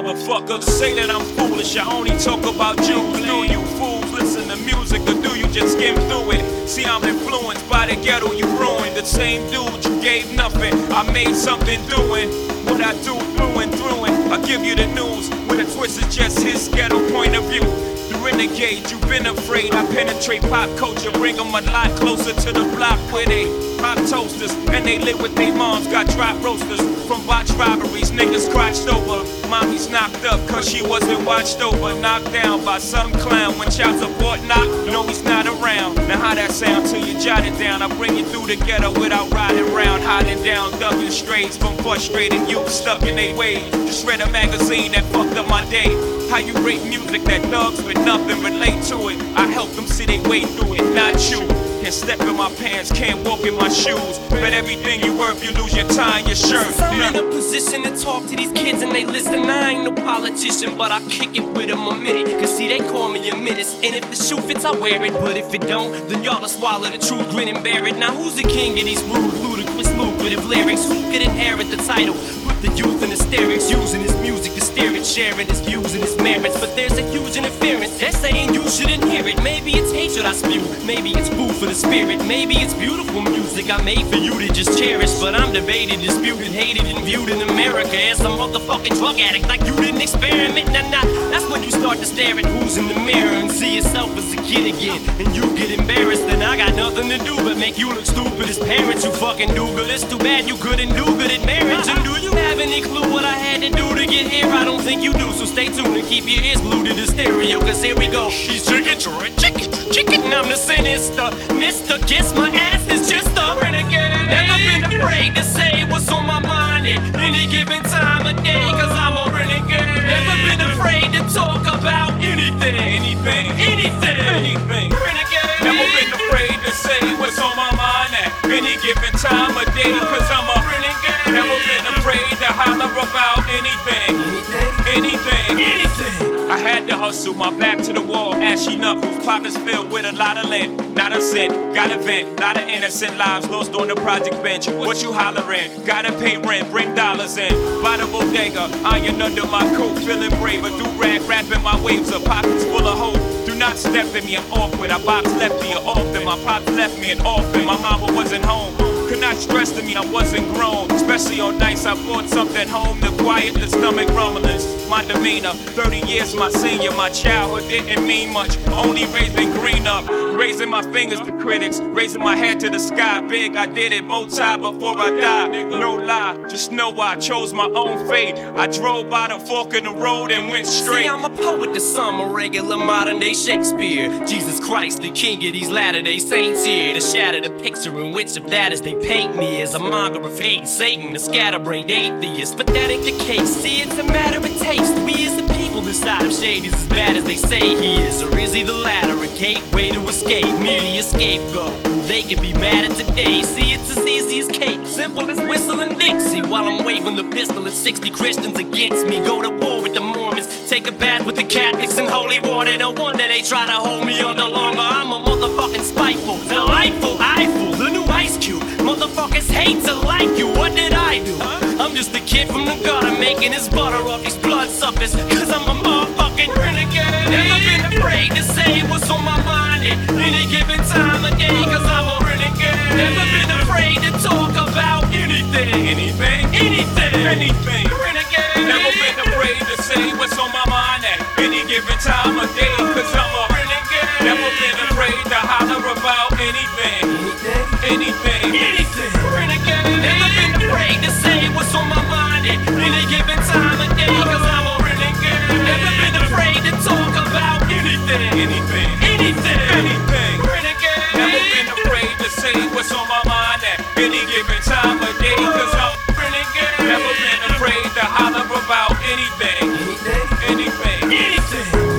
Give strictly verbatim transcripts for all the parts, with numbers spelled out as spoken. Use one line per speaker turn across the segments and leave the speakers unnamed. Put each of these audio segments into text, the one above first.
motherfuckers say that I'm foolish. I only talk about you. Do you fools listen to music or do you just skim through it? See, I'm influenced by the ghetto you ruined. The same dude you gave nothing, I made something doing what I do through and through. And I give you the news with a twist of just his ghetto point of view. The renegade, you've been afraid. I penetrate pop culture, bring them a lot closer to the block where they pop toasters and they live with their moms. Got drop roasters from botch robberies, niggas crotched over. Mommy's knocked up cause she wasn't watched over. Knocked down by some clown when child support knock. No, he's not around. Now how that sound till you jot it down? I bring you through the ghetto without riding round, hiding down, ducking strays from frustrated youth stuck in their ways. Just read a magazine that fucked up my day. How you rate music that thugs with nothing relate to it? I help them see they way through it, not you. Can't step in my pants, can't walk in my shoes. Bet everything you worth, you lose your tie and your shirt.
I'm in a position to talk to these kids and they listen. I ain't no politician, but I kick it with them a minute. Cause see, they call me a menace. And if the shoe fits, I wear it. But if it don't, then y'all will swallow the truth, grin and bear it. Now who's the king of these rude, ludicrous, lucrative lyrics? Who could inherit the title? Put the youth in hysterics, using his music to steer it, sharing his views and his merits. But there's a huge interference. They're saying you shouldn't hear it. Maybe it's hatred I spew, maybe it's food for the spirit. Maybe it's beautiful music I made for you to just cherish. But I'm debated, disputed, hated, and viewed in America as a motherfucking drug addict. Like you didn't experiment, nah nah. That's when you start to stare at who's in the mirror and see yourself as a kid again. And you get embarrassed, then I got nothing to do but make you look stupid as parents. You fucking do good, it's too bad you couldn't do good at marriage. And do you have any clue what I had to do to get here? I don't think you do, so stay tuned and keep your ears glued to the stereo. Cause here we go. She's chicken, chicken, chicken, I'm the sinister Mister Guess my ass is just a renegade. Never been afraid to say what's on my mind at any given time of day. Cause I'm a renegade. Never been afraid to talk about anything, anything, anything, anything. Renegade.
Never been afraid to say what's on my mind at any given time of day. Cause I'm a renegade. Never been afraid to holler about anything, anything, anything. I had to hustle, my back to the wall, ashy knuckles, pockets filled with a lot of lint. Not a cent, gotta vent, lot of innocent lives lost on the project bench. What you hollering? Gotta pay rent, bring dollars in. By the bodega, iron under my coat, feeling braver. Do rag, wrapping my waves up, pockets full of hope. Do not step in me, I'm awkward. I box left me often, my pops left me an orphan. My mama wasn't home. Could not stress to me I wasn't grown. Especially on nights I brought something home to quiet the stomach rumblings. My demeanor, thirty years my senior. My childhood didn't mean much, only raising green up. Raising my fingers to critics, raising my head to the sky. Big, I did it both times before I died. No lie, just know I chose my own fate. I drove by the fork in the road and went straight.
See, I'm a poet to some, a regular modern day Shakespeare. Jesus Christ, the king of these latter day saints here. To shatter the picture in which of that is they paint me as a monger of hate, Satan, a scatterbrained atheist. But that ain't the case, see, it's a matter of taste. We as the people decide if Shade is as bad as they say he is. Or is he the latter, a gateway to escape, merely a scapegoat? They could be mad at today, see, it's as easy as cake, simple as whistling Dixie. While I'm waving the pistol at sixty Christians against me. Go to war with the Mormons, take a bath with the Catholics in holy water. No wonder they try to hold me under longer. I'm a motherfucking spiteful, delightful, eyeful, the new Ice Cube. Motherfuckers hate to like you, what did I do? I'm just a kid from the gutter making his butter off these bloodsuckers. Cause I'm a motherfucking renegade. Never been afraid to say what's on my mind at any given time of day. Cause I'm a renegade. Never been afraid to talk about anything, anything, anything, anything. Renegade.
Never been afraid to say what's on my mind at any given time of day. Cause I'm a renegade. Never been afraid to holler about anything, anything, anything.
Renegade. Never been afraid to say what's on my mind at any given time of day. Cause I'm a renegade. Never been afraid to talk about anything,
anything,
anything,
anything.
Renegade.
Never been afraid to say what's on my mind at any given time of day. Cause I'm a renegade. Never been afraid to holler about anything, anything, anything.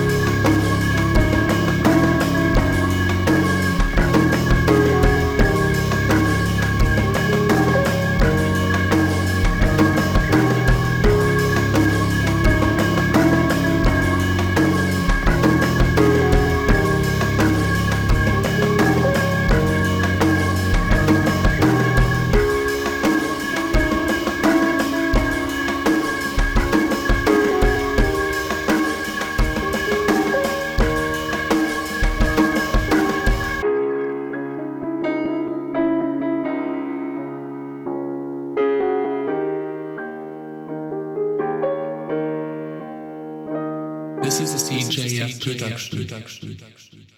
This is a C J F production.